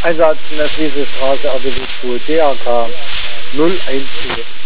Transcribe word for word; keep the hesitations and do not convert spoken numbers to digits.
Einsatz in der Friese Straße, Avenue D A K null eins vier.